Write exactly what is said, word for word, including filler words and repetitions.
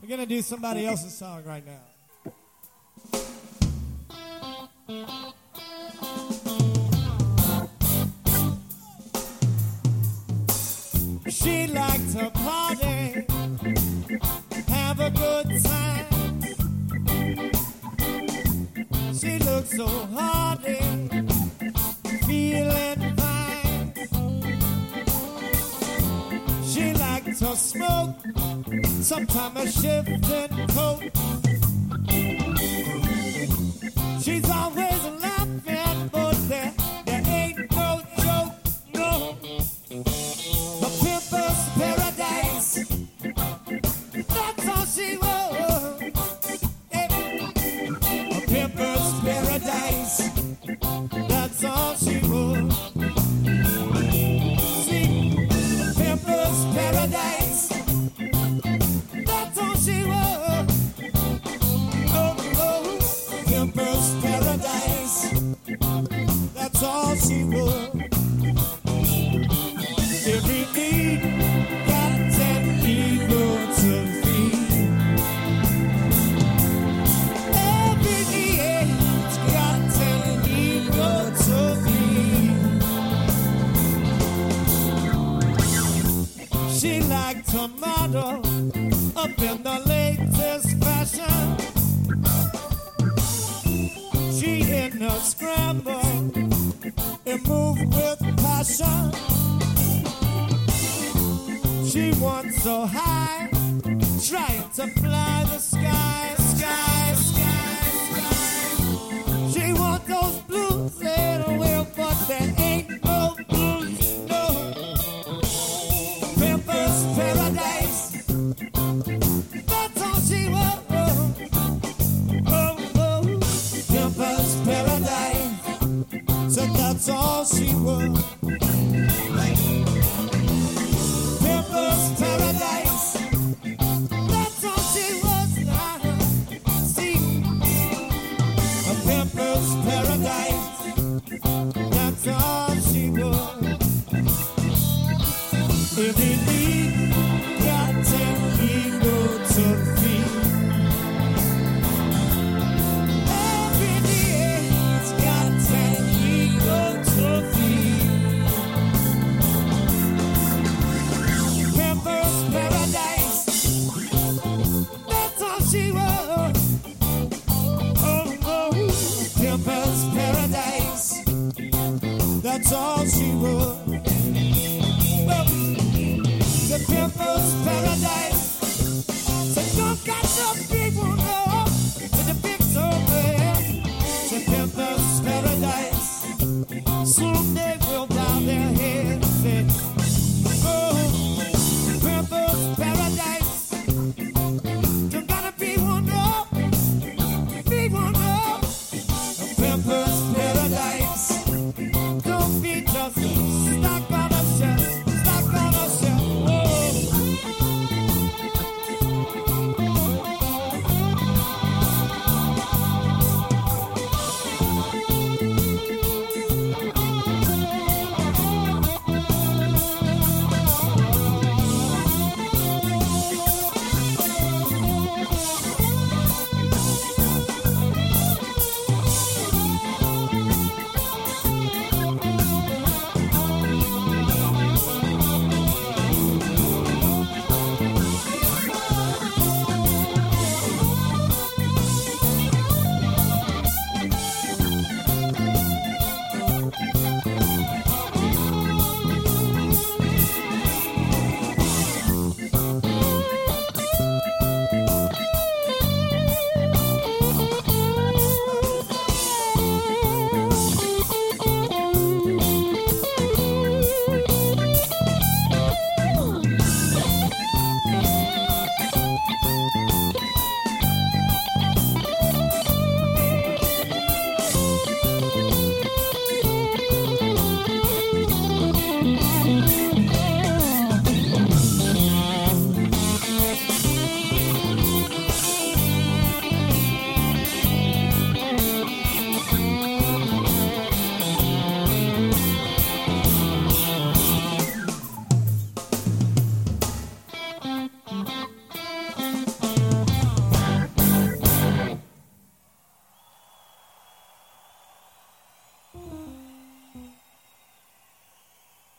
We're gonna do somebody else's song right now. She likes to party, have a good time. She looks so hardy, feeling fine. She likes to smoke, sometimes a shifting coat. She's always laughing, but there, there ain't no joke, no. A pimp's paradise, that's all she was. A pimp's paradise, that's all she was. See, a pimp's paradise, that's all she was. Oh, oh, pimp's paradise, that's all she was. Every need got an ego to feed. Every need's got an ego to feed. She liked to model up in the latest fashion. She in a scramble and move with passion. She wants so high, trying to fly the sky, sky, sky, sky. She wants those blues little will, but there ain't no blues, no. Pimp's paradise, that's all she wants. Oh, oh, Pimp's paradise, so that's all she wants. Pimp's paradise, that's all she was now. See, a pimp's paradise, that's all she was. Every need got an ego to feed. Every need's got an ego to feed. Pimp's paradise, that's all she was. Oh, oh, Pimp's paradise, that's all she was. Well, the Pimp's paradise, so don't got no people.